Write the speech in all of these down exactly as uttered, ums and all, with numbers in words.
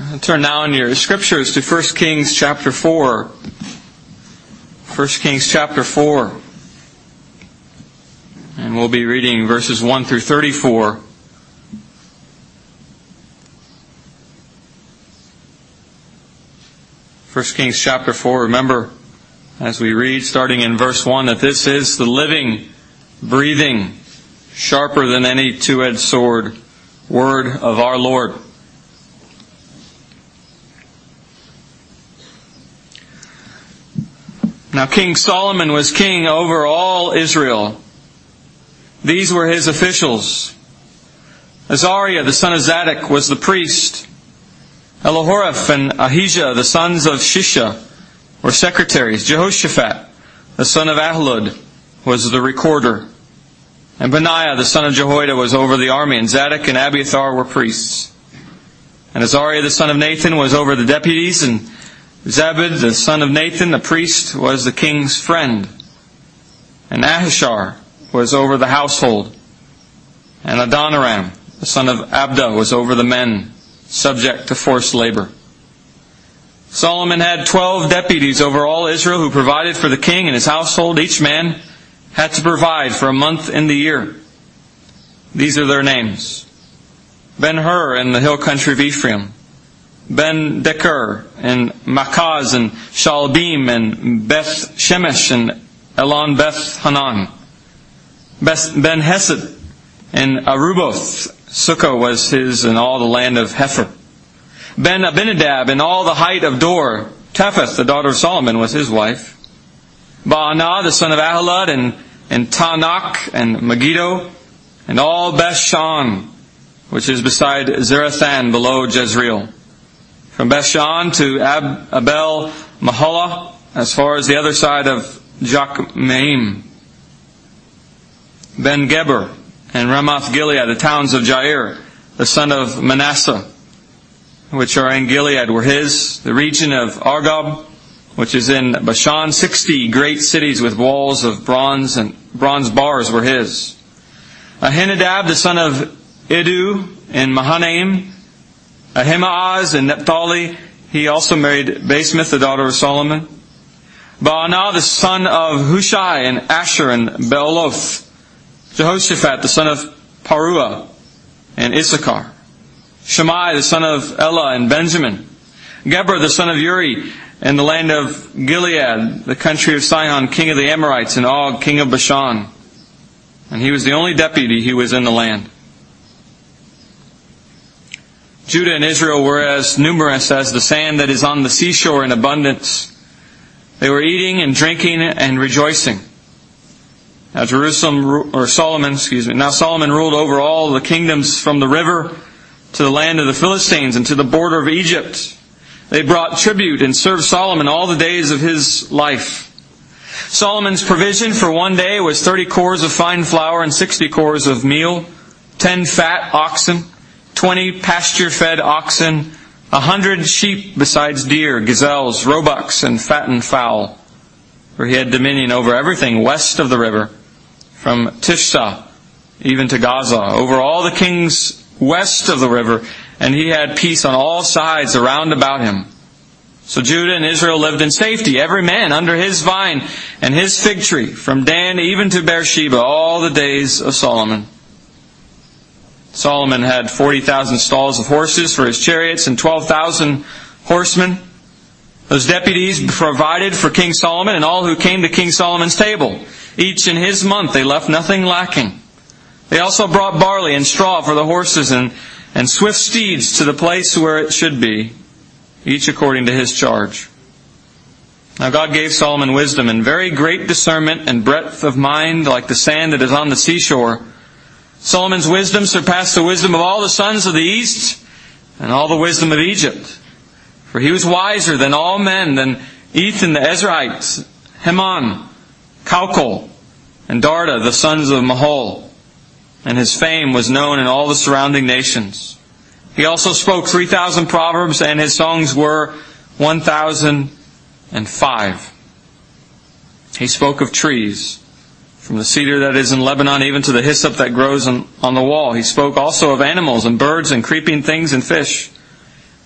Turn now in your scriptures to First Kings chapter four. First Kings chapter four. And we'll be reading verses one through thirty-four. First Kings chapter four. Remember, as we read, starting in verse one, that this is the living, breathing, sharper than any two-edged sword, word of our Lord. Now King Solomon was king over all Israel. These were his officials. Azariah, the son of Zadok, was the priest. Elihoreph and Ahijah, the sons of Shisha, were secretaries. Jehoshaphat, the son of Ahilud, was the recorder. And Benaiah, the son of Jehoiada, was over the army. And Zadok and Abiathar were priests. And Azariah, the son of Nathan, was over the deputies. And Zabud, the son of Nathan, the priest, was the king's friend. And Ahishar was over the household. And Adoniram, the son of Abda, was over the men, subject to forced labor. Solomon had twelve deputies over all Israel who provided for the king and his household. Each man had to provide for a month in the year. These are their names: Ben-Hur in the hill country of Ephraim, Ben-Deker and Makaz and Shalbim and Beth-Shemesh and Elon Beth-Hanan, Ben-Hesed and Aruboth. Sukkah was his and all the land of Hepher. Ben-Abinadab and all the height of Dor. Tephath, the daughter of Solomon, was his wife. Baanah, the son of Ahilud, and, and Tanakh and Megiddo, and all Beth-Shan, which is beside Zerathan below Jezreel. From Beth-Shan to Ab- Abel Mahalah, as far as the other side of Jokmeam. Ben-Geber and Ramoth Gilead, the towns of Jair, the son of Manasseh, which are in Gilead, were his. The region of Argob, which is in Bashan, sixty great cities with walls of bronze and bronze bars, were his. Ahinadab, the son of Idu in Mahanaim. Ahimaaz in Naphtali, he also married Basemath, the daughter of Solomon. Baanah, the son of Hushai in Asher and Bealoth. Jehoshaphat, the son of Paruah in Issachar. Shammai, the son of Elah in Benjamin. Geber, the son of Uri in the land of Gilead, the country of Sihon, king of the Amorites, and Og, king of Bashan. And he was the only deputy who was in the land. Judah and Israel were as numerous as the sand that is on the seashore in abundance. They were eating and drinking and rejoicing. Now Jerusalem, or Solomon, excuse me, now Solomon ruled over all the kingdoms from the river to the land of the Philistines and to the border of Egypt. They brought tribute and served Solomon all the days of his life. Solomon's provision for one day was thirty cores of fine flour and sixty cores of meal, ten fat oxen, twenty pasture-fed oxen, a hundred sheep besides deer, gazelles, roebucks, and fattened fowl. For he had dominion over everything west of the river, from Tishsa even to Gaza, over all the kings west of the river, and he had peace on all sides around about him. So Judah and Israel lived in safety, every man under his vine and his fig tree, from Dan even to Beersheba, all the days of Solomon. Solomon had forty thousand stalls of horses for his chariots and twelve thousand horsemen. Those deputies provided for King Solomon and all who came to King Solomon's table. Each in his month they left nothing lacking. They also brought barley and straw for the horses and, and swift steeds to the place where it should be, each according to his charge. Now God gave Solomon wisdom and very great discernment and breadth of mind like the sand that is on the seashore. Solomon's wisdom surpassed the wisdom of all the sons of the east and all the wisdom of Egypt. For he was wiser than all men, than Ethan the Ezrahite, Heman, Calcol, and Darda, the sons of Mahol. And his fame was known in all the surrounding nations. He also spoke three thousand proverbs, and his songs were one thousand and five. He spoke of trees, from the cedar that is in Lebanon even to the hyssop that grows on, on the wall. He spoke also of animals and birds and creeping things and fish.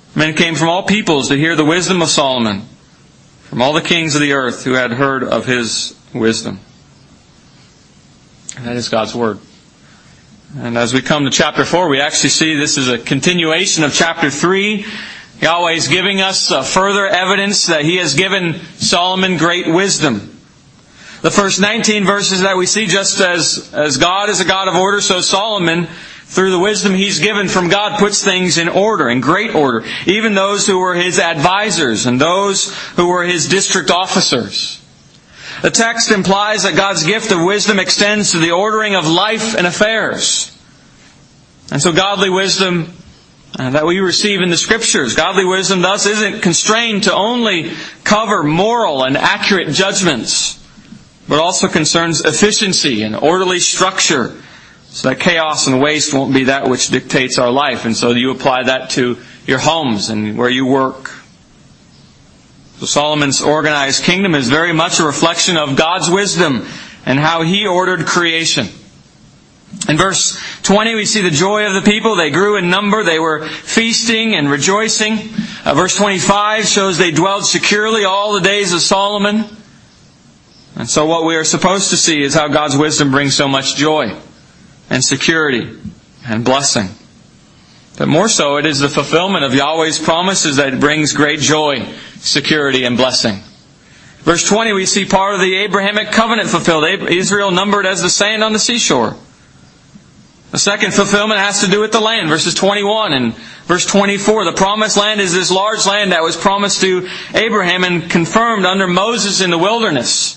Men came from all peoples to hear the wisdom of Solomon, from all the kings of the earth who had heard of his wisdom. And that is God's Word. And as we come to chapter four, we actually see this is a continuation of chapter three. Yahweh is giving us uh, further evidence that He has given Solomon great wisdom. The first nineteen verses that we see, just as, as God is a God of order, so Solomon, through the wisdom he's given from God, puts things in order, in great order. Even those who were his advisors and those who were his district officers. The text implies that God's gift of wisdom extends to the ordering of life and affairs. And so godly wisdom that we receive in the Scriptures, godly wisdom thus isn't constrained to only cover moral and accurate judgments, but also concerns efficiency and orderly structure, so that chaos and waste won't be that which dictates our life. And so you apply that to your homes and where you work. So Solomon's organized kingdom is very much a reflection of God's wisdom and how He ordered creation. In verse twenty, we see the joy of the people. They grew in number. They were feasting and rejoicing. Uh, verse twenty-five shows they dwelled securely all the days of Solomon. And so what we are supposed to see is how God's wisdom brings so much joy and security and blessing. But more so, it is the fulfillment of Yahweh's promises that brings great joy, security, and blessing. Verse twenty, we see part of the Abrahamic covenant fulfilled. Israel numbered as the sand on the seashore. The second fulfillment has to do with the land. Verses twenty-one and verse twenty-four. The promised land is this large land that was promised to Abraham and confirmed under Moses in the wilderness.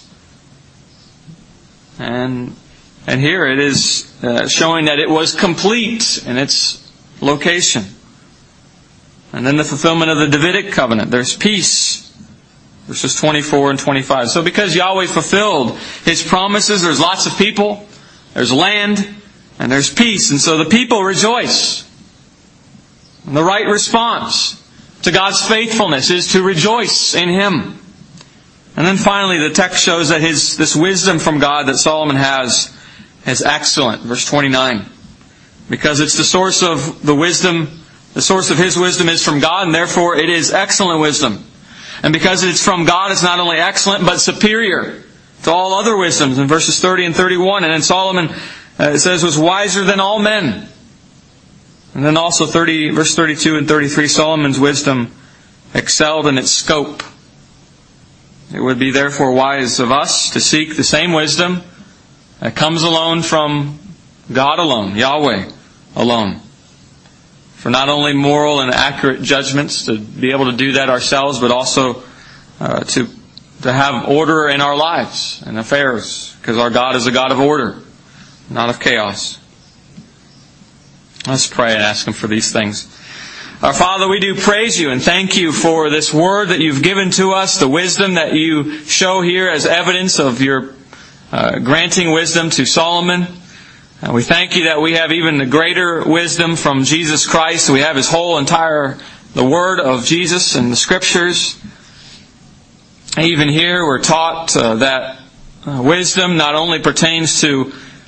And and here it is uh, showing that it was complete in its location. And then the fulfillment of the Davidic covenant. There's peace. Verses twenty-four and twenty-five. So because Yahweh fulfilled His promises, there's lots of people, there's land, and there's peace. And so the people rejoice. And the right response to God's faithfulness is to rejoice in Him. And then finally, the text shows that his this wisdom from God that Solomon has is excellent. Verse twenty-nine. Because it's the source of the wisdom, the source of his wisdom is from God, and therefore it is excellent wisdom. And because it's from God, it's not only excellent, but superior to all other wisdoms. In verses thirty and thirty-one, and then Solomon, uh, it says, was wiser than all men. And then also thirty, verse thirty-two and thirty-three, Solomon's wisdom excelled in its scope. It would be therefore wise of us to seek the same wisdom that comes alone from God alone, Yahweh alone. For not only moral and accurate judgments, to be able to do that ourselves, but also uh, to, to have order in our lives and affairs. Because our God is a God of order, not of chaos. Let's pray and ask Him for these things. Our Father, we do praise You and thank You for this word that You've given to us, the wisdom that You show here as evidence of Your uh, granting wisdom to Solomon. Uh, we thank You that we have even the greater wisdom from Jesus Christ. We have His whole entire, the Word of Jesus and the Scriptures. And even here we're taught uh, that uh, wisdom not only pertains to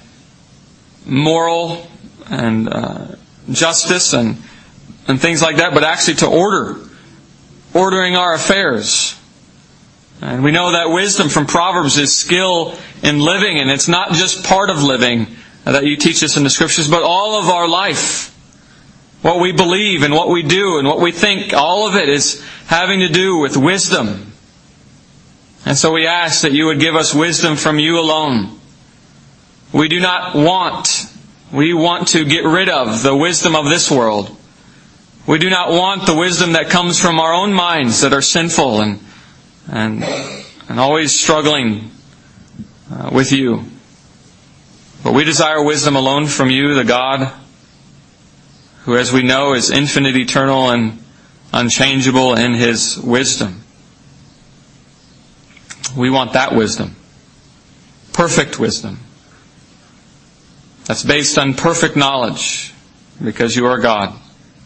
moral and uh, justice and and things like that, but actually to order, ordering our affairs. And we know that wisdom from Proverbs is skill in living, and it's not just part of living that You teach us in the Scriptures, but all of our life. What we believe and what we do and what we think, all of it is having to do with wisdom. And so we ask that You would give us wisdom from You alone. We do not want, we want to get rid of the wisdom of this world. We do not want the wisdom that comes from our own minds that are sinful and and and always struggling uh, with You. But we desire wisdom alone from You, the God who, as we know, is infinite, eternal, and unchangeable in His wisdom. We want that wisdom. Perfect wisdom. That's based on perfect knowledge, because You are God.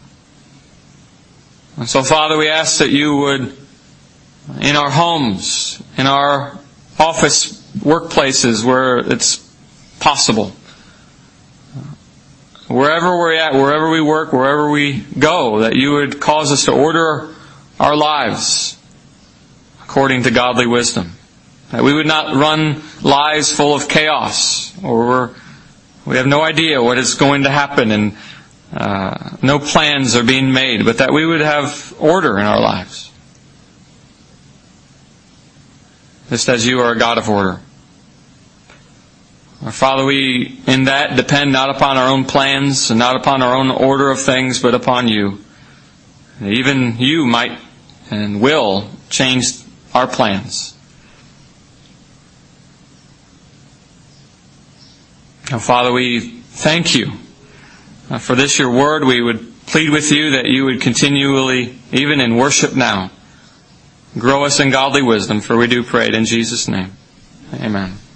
And so, Father, we ask that You would, in our homes, in our office workplaces where it's possible, wherever we're at, wherever we work, wherever we go, that you would cause us to order our lives according to godly wisdom. That we would not run lives full of chaos, or we're, we have no idea what is going to happen and uh, no plans are being made, but that we would have order in our lives. Just as you are a God of order. Our Father, we in that depend not upon our own plans and not upon our own order of things, but upon you. And even you might and will change our plans. Now, Father, we thank you for this your word. We would plead with you that you would continually, even in worship now, grow us in godly wisdom, for we do pray it in Jesus' name. Amen.